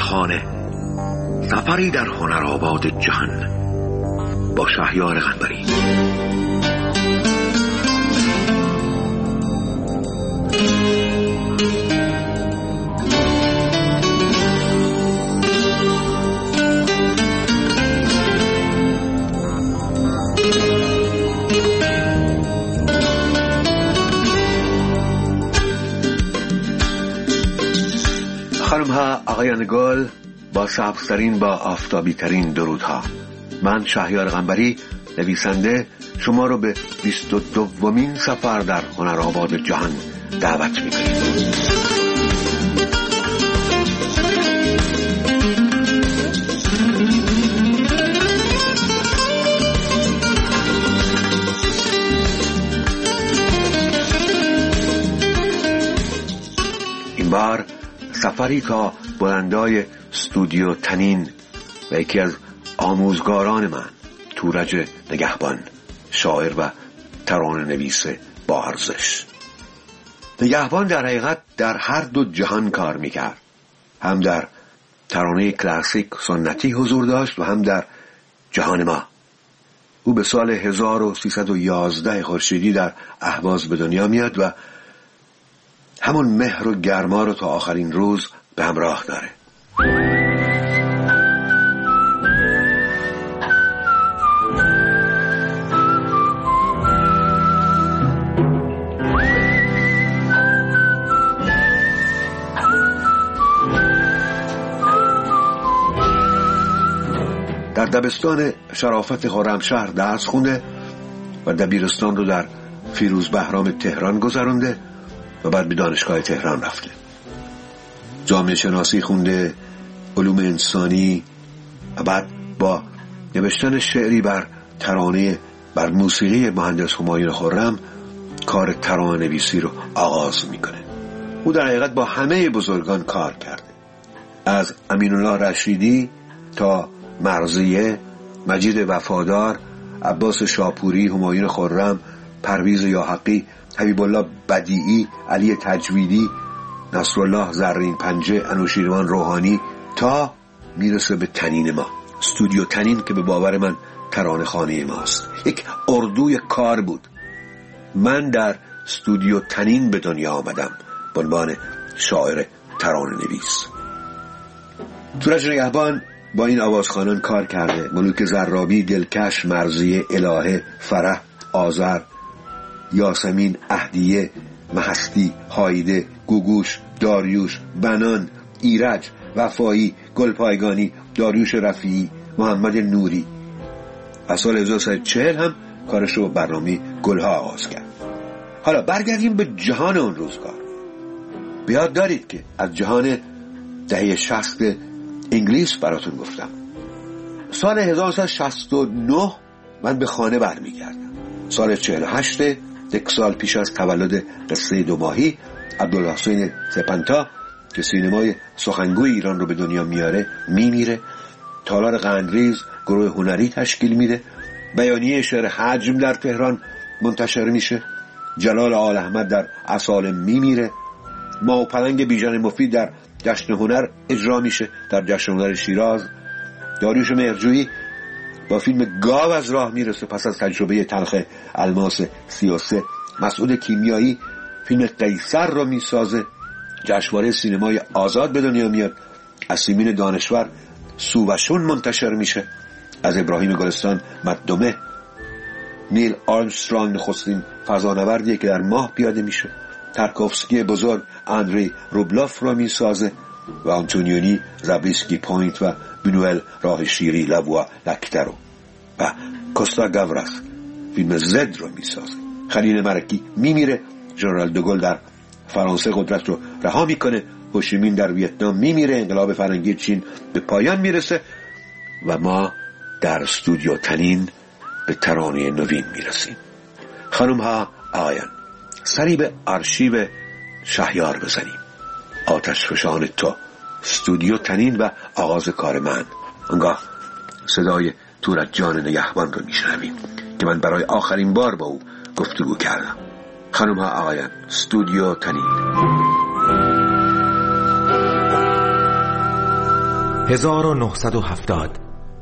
خانه، سفری در هنرآباد جهان با شهریار قنبری. خانم ها، آقایان گل، با سبزترین، با آفتابی ترین درودها، من شهریار قنبری نویسنده شما رو به 22مین سفر در هنرآباد جهان دعوت می‌کنیم. این بار سفری تا بلندای استودیو تنین و یکی از آموزگاران من، تورج نگهبان، شاعر و ترانه‌نویس با ارزش. نگهبان در حقیقت در هر دو جهان کار میکرد، هم در ترانه کلاسیک سنتی حضور داشت و هم در جهان ما. او به سال 1311 خورشیدی در اهواز به دنیا میاد و همون مهر و گرما رو تا آخرین روز به همراه داره. در دبستان شرافت خرمشهر درس خونده و دبیرستان رو در فیروز بهرام تهران گذرونده و بعد به دانشگاه تهران رفته. جامعه شناسی خونده، علوم انسانی و بعد با نوشتن شعری بر ترانه بر موسیقی مهندس همایون خرم کار ترانه نویسی رو آغاز میکنه. او در حقیقت با همه بزرگان کار کرده، از امین الله رشیدی تا مرضیه، مجید وفادار، عباس شاپوری، همایون خرم، پرویز یاحقی، حبیب الله بدیعی، علی تجویدی، نصرالله زرین پنجه، انوشیروان روحانی، تا میرسه به تنین ما، استودیو تنین که به باور من ترانه خانه ماست. یک اردوی کار بود. من در استودیو تنین به دنیا آمدم به عنوان شاعر ترانه نویس. تورج نگهبان با این آوازخوانان کار کرده: ملوک زرابی، دلکش، مرضیه، الهه، فرح، آذر، یاسمین، اهدیه، مهستی، هایده، گوگوش، داریوش، بنان، ایرج، وفایی، گلپایگانی، داریوش رفیعی، محمد نوری. از سال 1940 هم کارش رو برنامه گلها آغاز کرد. حالا برگردیم به جهان اون روزگار. بیاد دارید که از جهان دهه 60 انگلیس براتون گفتم. سال 1969 من به خانه برمیگردم. سال 48، یک سال پیش از تولد قصه 2 ماهی، عبدالحسین سپنتا که سینمای سخنگوی ایران رو به دنیا میاره میمیره. تالار قندریز گروه هنری تشکیل میده. بیانیه شعر حجم در تهران منتشر میشه. جلال آل احمد در اصالم میمیره. ما و پلنگ بیژن مفید در جشن هنر اجرا میشه در جشن هنر شیراز. داریوش مهرجویی با فیلم گاو از راه میرسه پس از تجربه تلخ الماس 33. مسعود کیمیایی فیلم قیصر رو میسازه. جشنواره سینمای آزاد به دنیا میاد. از سیمین دانشور سووشون منتشر میشه. از ابراهیم گلستان مدمه. نیل آرمسترانگ نخستین فضانوردیه که در ماه پیاده میشه. ترکوفسکی بزرگ اندری روبلوف رو میسازه و آنتونیونی زابریسکی پوینت و بنوئل راه شیری لووا لکترو و کوستا گاوراس فیلم زد رو میسازه. خلیل مرکی میمیره. ژنرال دوگل در فرانسه قدرت رو رها میکنه. هوشیمین در ویتنام میمیره. انقلاب فرنگی چین به پایان میرسه و ما در استودیو تنین به ترانه نوین میرسیم. خانم ها، آقایان، سری به آرشیو شهریار بزنیم. آتش فشان تو، استودیو تنین و آغاز کار من. آنگاه صدای تورج جان نگهبان رو میشنویم که من برای آخرین بار با او گفتگو کردم. خانم ها، آقایان، استودیو تنین. 1970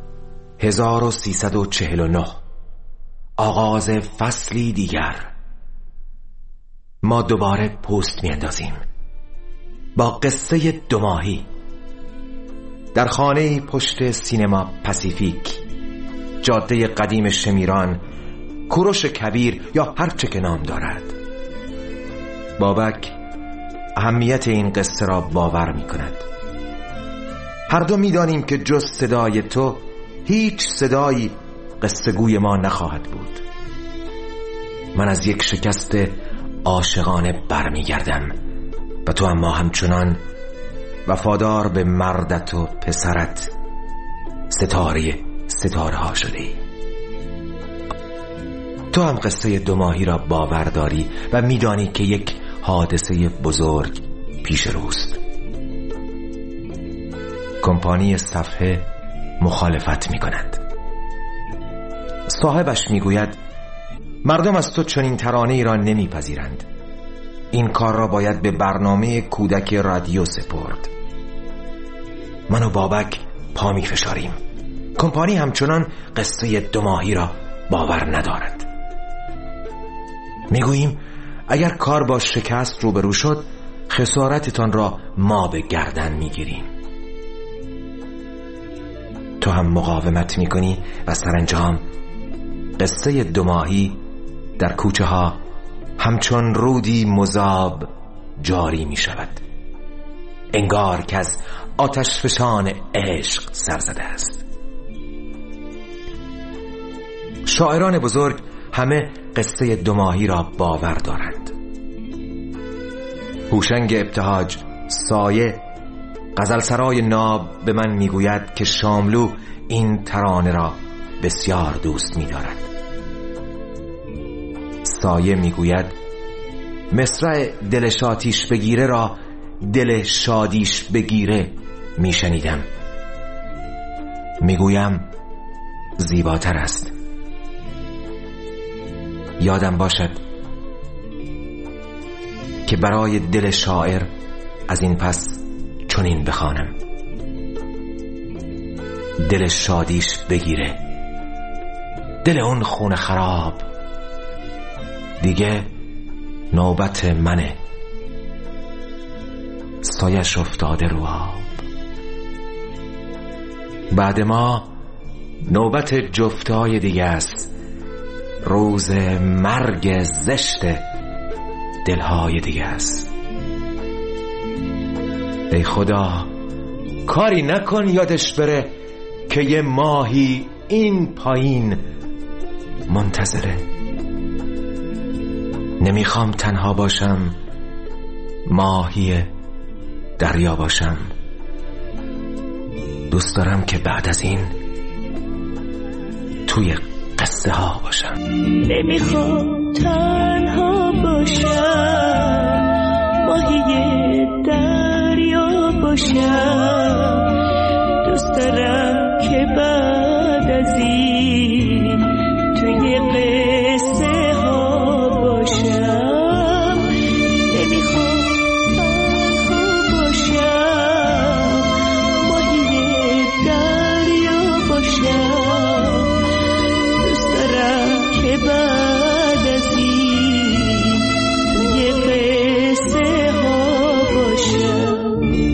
1349 آغاز فصلی دیگر. ما دوباره پوست میاندازیم با قصه 2 ماهی در خانه پشت سینما پاسیفیک، جاده قدیم شمیران، کوروش کبیر یا هر چه که نام دارد. بابک اهمیت این قصه را باور می کند. هر دو می دانیم که جز صدای تو هیچ صدایی قصه گوی ما نخواهد بود. من از یک شکست عاشقانه برمی گردم و تو اما همچنان وفادار به مردت و پسرت، ستاره ها شده ای. تو هم قصه 2 ماهی را باور داری و میدانی که یک حادثه بزرگ پیش روست. کمپانی صفحه مخالفت می کند. صاحبش می گوید مردم از تو چنین ترانه‌ای را نمی پذیرند. این کار را باید به برنامه کودک رادیو سپرد. من و بابک پا می فشاریم. کمپانی همچنان قصه 2 ماهی را باور ندارد. می گوییم اگر کار با شکست روبرو شد، خسارتتان را ما به گردن می گیریم. تو هم مقاومت می کنی و سرانجام قصه 2 ماهی در کوچه ها همچون رودی مذاب جاری می شود، انگار که از آتش فشان عشق سر زده است. شاعران بزرگ همه قصه 2 ماهی را باور دارند. هوشنگ ابتهاج سایه غزلسرای ناب به من میگوید که شاملو این ترانه را بسیار دوست می‌دارد. سایه میگوید مصرع دل شاتیش بگیره را دل شادیش بگیره میشنیدم. میگویم زیباتر است. یادم باشد که برای دل شاعر از این پس چنین بخوانم: دل شادیش بگیره دل اون خون خراب، دیگه نوبت منه، سایش افتاده رو آب. بعد ما نوبت جفتای دیگه است، روز مرگ زشت دلهای دیگه است. ای خدا کاری نکن یادش بره که یه ماهی این پایین منتظره. نمیخوام تنها باشم، ماهی دریا باشم. دوست دارم که بعد از این توی قصه ها باشم. نمیخوام تنها باشم، ماهی دریا باشم. دوست دارم که بعد از این توی قصه ها باشم. نمیخوام تنها باشم، ماهی دریا باشم. دوست دارم که بعد از این توی قصه ها باشم.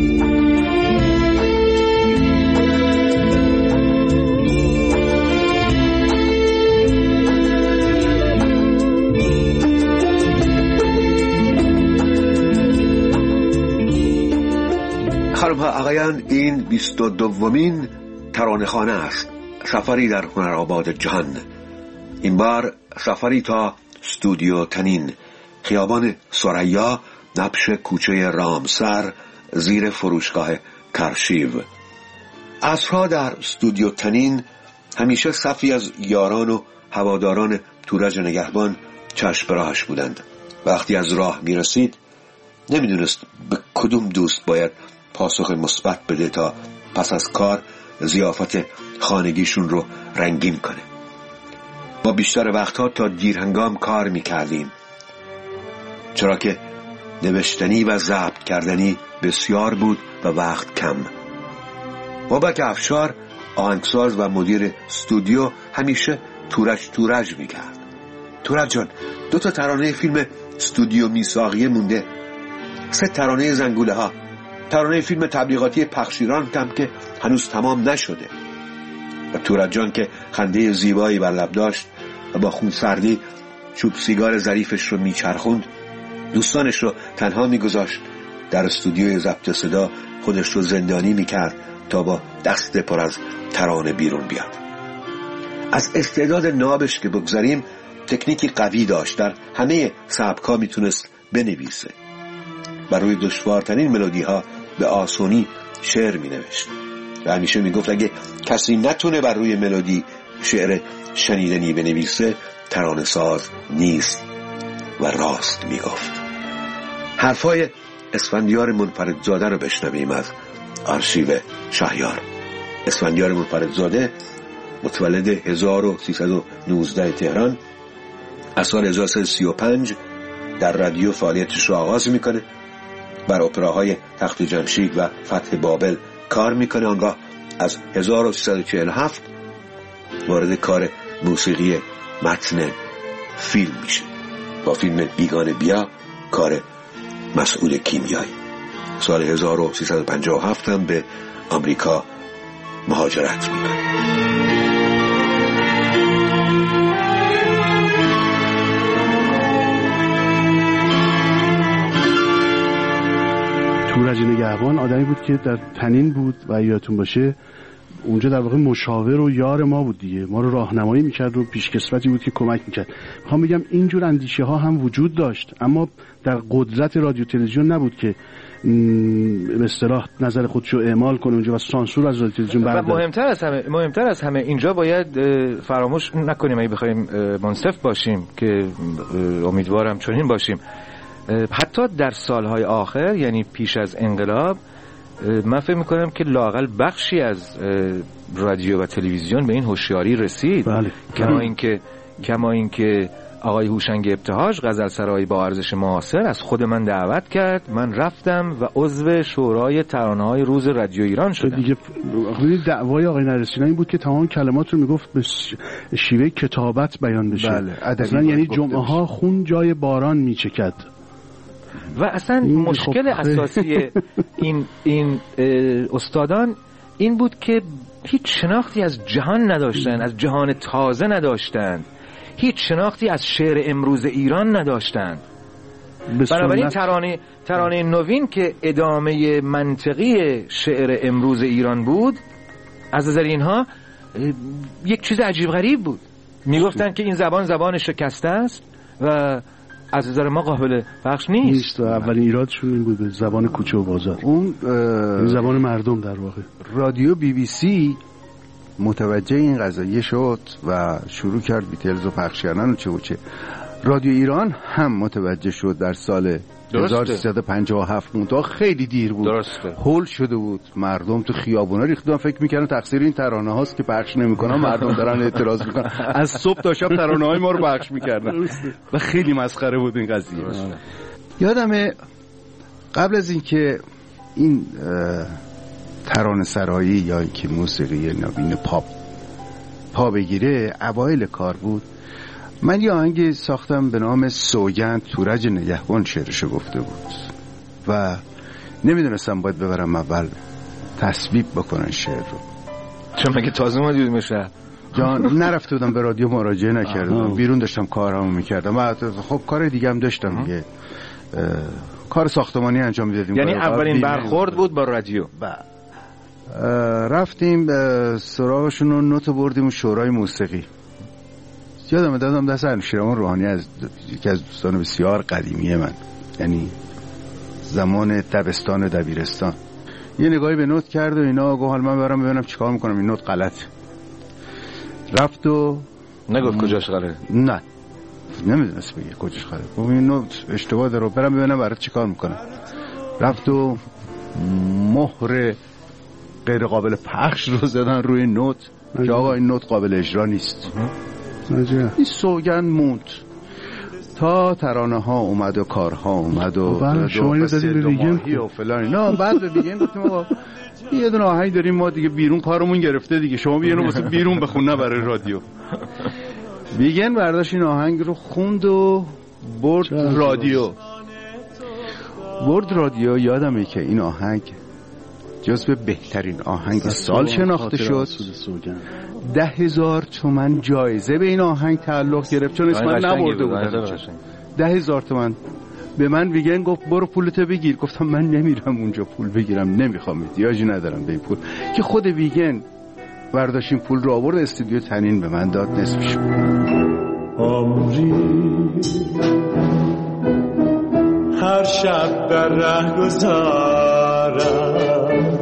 خانم ها آقایان، این 22مین ترانه‌خوانه است، سفری در هنرآباد جهان. این بار سفری تا استودیو تنین، خیابان ثریا، نبش کوچه رامسر، زیر فروشگاه کارشیو. عصرها در استودیو تنین همیشه صفی از یاران و هواداران تورج نگهبان چشم به راهش بودند. وقتی از راه میرسید نمیدونست به کدوم دوست باید پاسخ مثبت بده تا پس از کار ضیافت خانگیشون رو رنگین کنه. ما بیشتر وقتها تا دیرهنگام کار میکردیم، چرا که نوشتنی و ضبط کردنی بسیار بود و وقت کم. بابک افشار آهنگساز و مدیر استودیو همیشه تورج میکرد. تورج جان، 2 ترانه فیلم استودیو میساقیه مونده، 3 ترانه زنگوله ها، ترانه فیلم تبلیغاتی پخشیران هم که هنوز تمام نشده. و تورج جان که خنده زیبایی بر لب داشت و با خونسردی چوب سیگار ظریفش رو میچرخوند، دوستانش رو تنها میگذاشت، در استودیوی ضبط صدا خودش رو زندانی میکرد تا با دست پر از ترانه بیرون بیاد. از استعداد نابش که بگذاریم، تکنیکی قوی داشت، در همه سبک‌ها میتونست بنویسه و روی دشوارترین ملودی ها به آسونی شعر مینوشت و همیشه میگفت اگه کسی نتونه بر روی ملودی شعر شنیدنی بنویسه ترانه ساز نیست و راست میگفت. حرفای اسفندیار منفردزاده رو بشنویم از آرشیو شهیار. اسفندیار منفردزاده متولد 1319 تهران، از سال 1335 در رادیو فعالیتش رو آغاز میکنه. بر اپراهای تخت جمشید و فتح بابل کار میکنه. آنگاه از 1347 وارد کار موسیقی متن فیلم میشه. با فیلم بیگانه بیا کار مسئول کیمیایی. سال 1357 هم به آمریکا مهاجرت میکنه. تورج نگهبان آدمی بود که در تنین بود و یادتون باشه اونجا در واقع مشاور و یار ما بود دیگه، ما رو راهنمایی میکرد و پیشکسوتی بود که کمک میکرد. میخوام بگم اینجور اندیشه ها هم وجود داشت، اما در قدرت رادیو تلویزیون نبود که به اصطلاح نظر خودشو اعمال کنه اونجا و سانسور از رادیو تلویزیون برداره. مهمتر از همه اینجا باید فراموش نکنیم اگه بخوایم منصف باشیم که امیدوارم چنین باشیم، حتی در سالهای آخر یعنی پیش از انقلاب من فکر میکنم که لااقل بخشی از رادیو و تلویزیون به این هوشیاری رسید. بله. کما اینکه آقای هوشنگ ابتهاج غزلسرایی با ارزش معاصر از خود من دعوت کرد، من رفتم و عضو شورای ترانه‌های روز رادیو ایران شدم. دیگه دعوای آقای نرسینا این بود که تمام کلمات رو میگفت به شیوه کتابت بیان بشه. بله. یعنی جمعه ها خون جای باران میچکد. و اصلا مشکل اساسی این استادان این بود که هیچ شناختی از جهان نداشتن، از جهان تازه نداشتن، هیچ شناختی از شعر امروز ایران نداشتن. بنابراین ترانه نوین که ادامه منطقی شعر امروز ایران بود، از نظر اینها یک چیز عجیب غریب بود. میگفتن که این زبان شکسته است و از نظر ما قابل پخش نیست. و اولین ایرادشون این بود، زبان کوچه و بازار، اون زبان مردم در واقع. رادیو BBC متوجه این قضیه شد و شروع کرد بیتلز و پخش کردن و چه. رادیو ایران هم متوجه شد در سال 1357 منتها خیلی دیر بود. درسته. هول شده بود، مردم تو خیابونا ریختن، فکر می‌کردن تقصیر این ترانه هاست که پخش نمی‌کنن، مردم دارن اعتراض می‌کنن. از صبح تا شب ترانه‌های ما رو پخش می‌کردن و خیلی مسخره بود این قضیه. یادمه قبل از اینکه این ترانه سرایی یا اینکه موسیقی نوین پا بگیره، اوایل کار بود، من یه آهنگ ساختم به نام سوگند. تورج نگهبان شعرشو گفته بود و نمیدونستم باید ببرم اول تصویب بکنن شعر رو، چون مگه تازه اومده بودیم شهر جان نرفته بودم به رادیو مراجعه نکردم، بیرون داشتم کارامو میکردم و خب کار دیگه هم داشتم دیگه، کار ساختمانی انجام میدادیم. یعنی اولین برخورد بود با رادیو. رفتیم سراغشون و نوت بردیم شورای موسیقی. یادم دادم دست انوشیروان روحانی، از یکی از دوستان بسیار قدیمی من، یعنی زمان دبستان دبیرستان، یه نگاهی به نوت کرد و اینا، گفت حالا من برام ببینم چیکار میکنم این نوت غلط. رفت و نگفت کجاش غلطه؟ نه نمیدونست بگه کجاش غلطه، گفت این نوت اشتباه داره، برام ببینم برات چیکار میکنم. رفت و مهر غیر قابل پخش رو زدن روی نوت که آقا این نوت قابل اجرا نیست. این سوگند موند. تا ترانه ها اومد و کارها اومد و شما اینو دادی به ویگن و فلان. نه بعد به ویگن گفتیم آقا یه دونه آهنگ داریم ما دیگه، بیرون کارمون گرفته دیگه، شما بیاین واسه بیرون بخون نه برای رادیو. ویگن برداشت این آهنگ رو خوند و برد رادیو. یادمه که این آهنگ جزو بهترین آهنگ سال شناخته شد. 10,000 تومان جایزه به این آهنگ تعلق گرفت چون اسم من نبرده بودم. 10,000 تومان به من ویگن گفت برو پولتو بگیر. گفتم من نمیرم اونجا پول بگیرم، نمیخوام، احتیاجی ندارم به این پول. که خود ویگن برداشت این پول رو آورد استودیو تنین به من داد، نصفش. عمری هر شب در ره گذارم،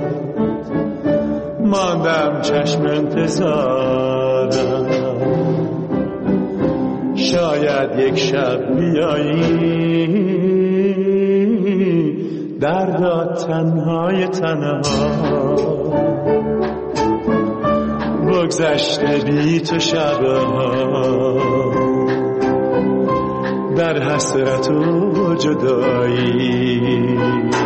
ماندم چشم انتظارم، شاید یک شب بیایی دردا تنهای تنها، بگذشته بی تو شبها در حسرت و جدایی.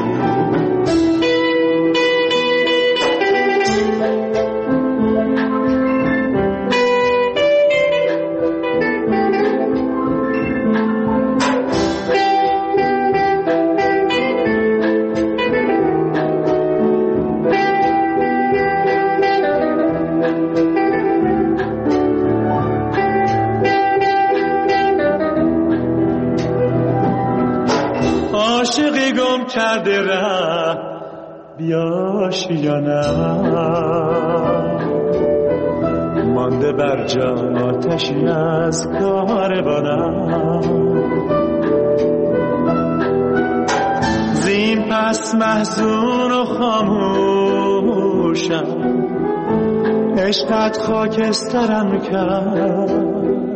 عاشقی گم کرده ره بیاشی یا نه، مانده بر جا آتشی از کاروانم، زین پس محزون و خاموشم، عشقت خاکسترم کرد،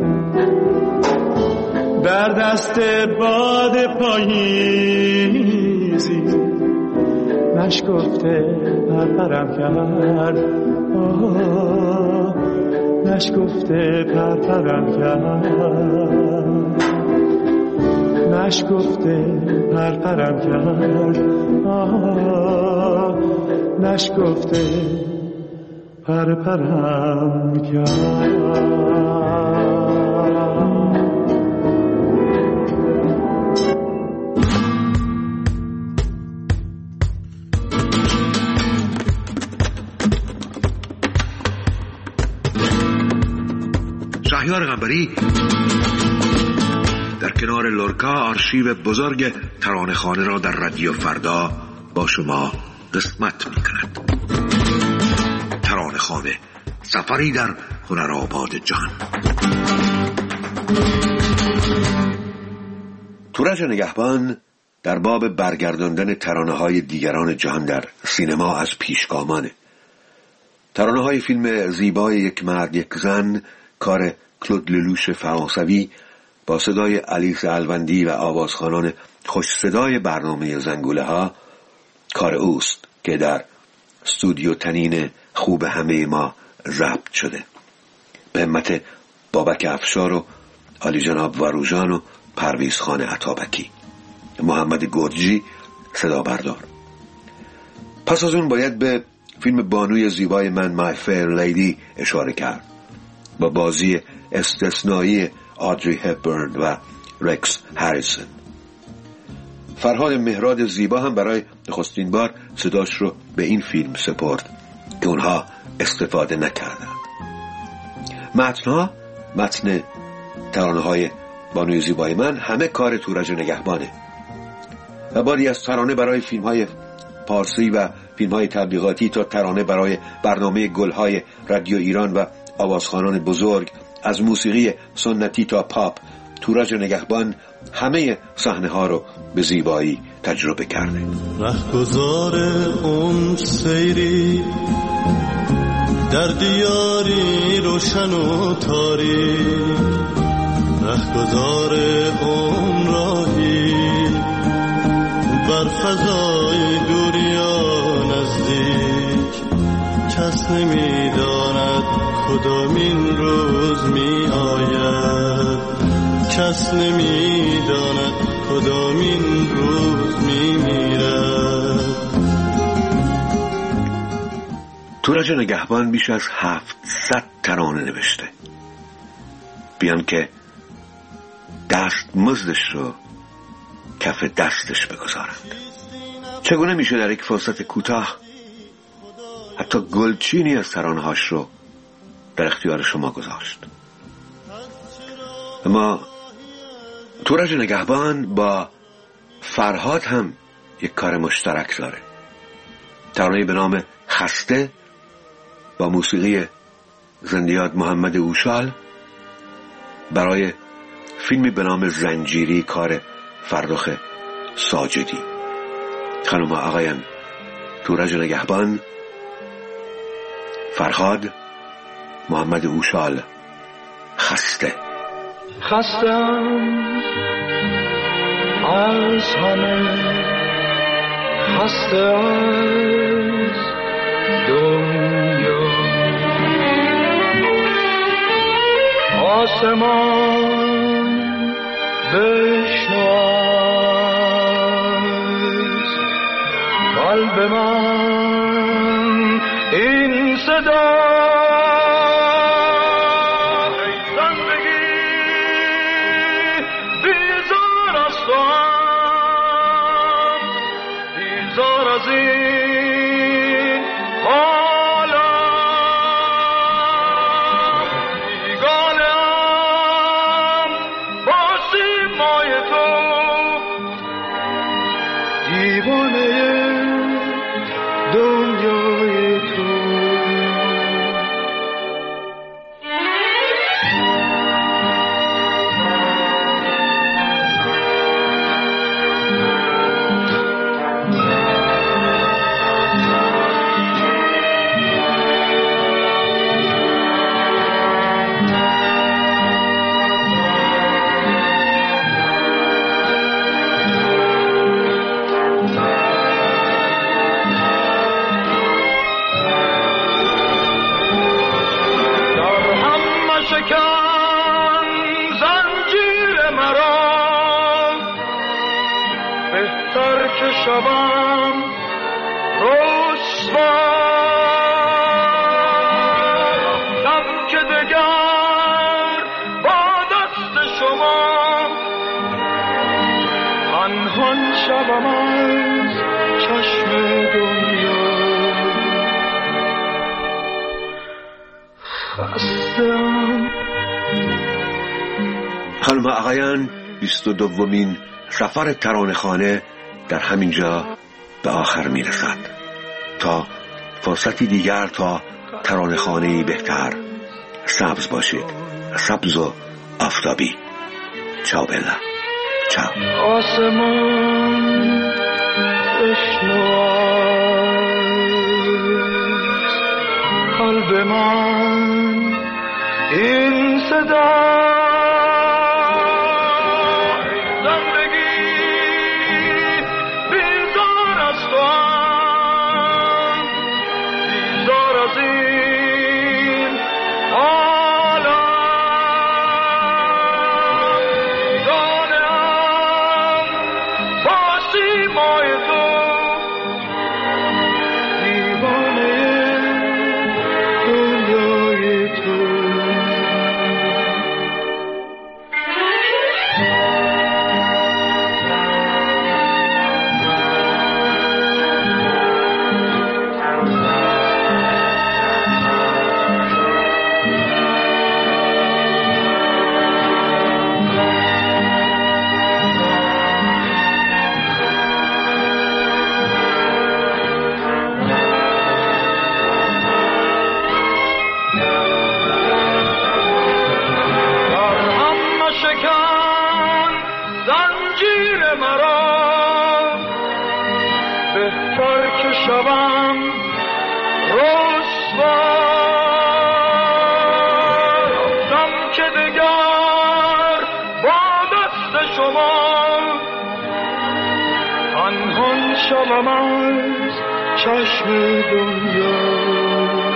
در دست باد پاییزی نشکفته پرپرم کرد، نشکفته پرپرم کرد، نشکفته پرپرم کرد، نشکفته پرپرم کرد. شهریار قنبری در کنار لورکا آرشیو بزرگ ترانه‌خوانه را در رادیو فردا با شما قسمت می‌کند. ترانه‌خوانه، سفری در هنرآباد جهان. تورج نگهبان در باب برگرداندن ترانه‌های دیگران جهان در سینما از پیشگامانه. ترانه‌های فیلم زیبای یک مرد یک زن، کار کلود للوش فرانسوی با صدای الیس الوندی و آوازخوانان خوش صدای برنامه زنگوله ها، کار اوست که در استودیو تنین خوب همه ما ضبط شده به همت بابک افشار و علی جناب واروژان و پرویز خان عطابکی، محمد گرجی صدا بردار. پس از اون باید به فیلم بانوی زیبای من My Fair Lady اشاره کرد با بازی استثنایی آدری هپبرن و رکس هریسون. فرهاد مهراد زیبا هم برای نخستین بار صداش رو به این فیلم سپرد که اونها استفاده نکردن. متن ترانه‌های بانوی زیبای من همه کار تورج نگهبانه و باری از ترانه برای فیلم‌های پارسی و فیلم‌های تبلیغاتی تا ترانه برای برنامه گل‌های رادیو ایران و آوازخوانان بزرگ، از موسیقی سنتی تا پاپ، تورج نگهبان همه صحنه‌ها رو به زیبایی تجربه کرده. رهگذار اون سیری در دیاری روشن و تاریک، رهگذار اون راهی بر فضای دوریا نزدیک، کس نمی‌داند کدامین روز می آید کس نمیداند کدامین روز میمیرد. تورج نگهبان بیش از 700 ترانه نوشته، بیان که دست مزدش رو کف دستش بگذارند. چگونه میشه در یک فرصت کوتاه حتی گلچینی از ترانه‌هاش رو در اختیار شما گذاشت؟ اما تورج نگهبان با فرهاد هم یک کار مشترک داره. ترانه‌ای به نام خسته با موسیقی زندیات محمد اوشال برای فیلمی به نام زنجیری کار فرخ ساجدی. خانم و آقایان، تورج نگهبان، فرهاد، محمد اوشال، خسته. خستم از همه، خسته از دنیا، آسمان بشنو از قلب من این صدا. شوم رسوا، رفتم که دگر با دست شما پنهان شوم از چشم دنیا. خستم. خانم و آقایان، 22مین سفر ترانه‌خوانه در همینجا به آخر میرسد. تا فرصتی دیگر، تا ترانه‌خوانه‌ای بهتر، سبز باشید، سبز و آفتابی. چاو بلا، چاو. آسمان بشنو از قلب من این صدا. شوم رسوا، رفتم که دگر با دست شما پنهان شوم از چشم دنیا.